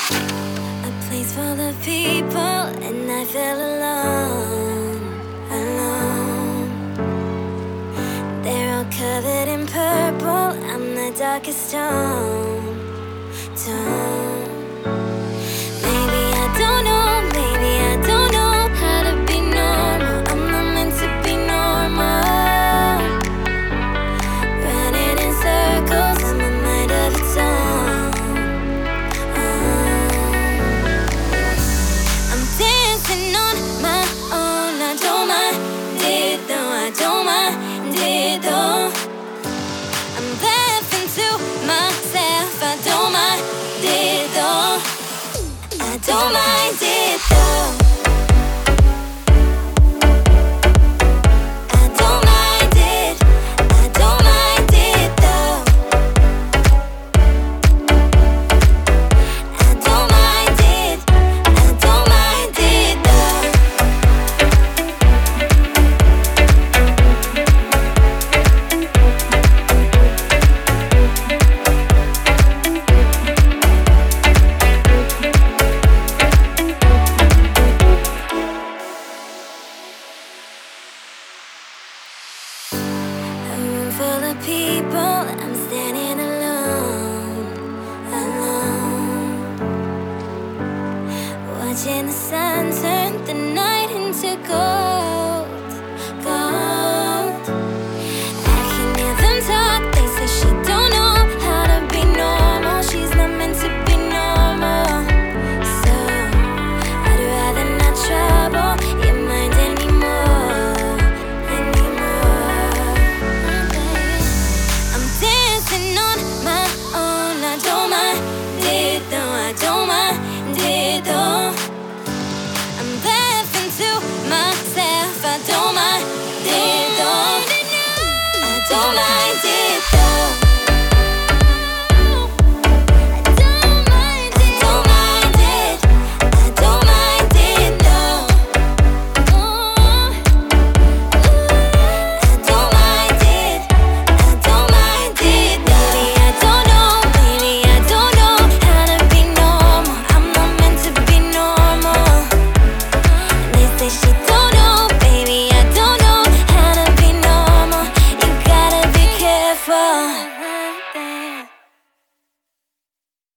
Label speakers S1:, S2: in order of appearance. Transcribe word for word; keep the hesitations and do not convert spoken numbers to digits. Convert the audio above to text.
S1: A place full of people, and I feel alone, alone. They're all covered in purple. I'm the darkest tone, tone. Maybe I don't know, maybe I don't know how to be normal. I'm not meant to be normal. Running in circles, I'm a mind of its own. I'm dancing on my own. I don't mind it though. I don't mind it though. I'm laughing to myself. I don't mind it though. I don't mind it though. I don't mind it. I don't mind it though. I don't mind it. I don't mind it though. A room full of people, I'm standing alone, alone. Watching the sun turn the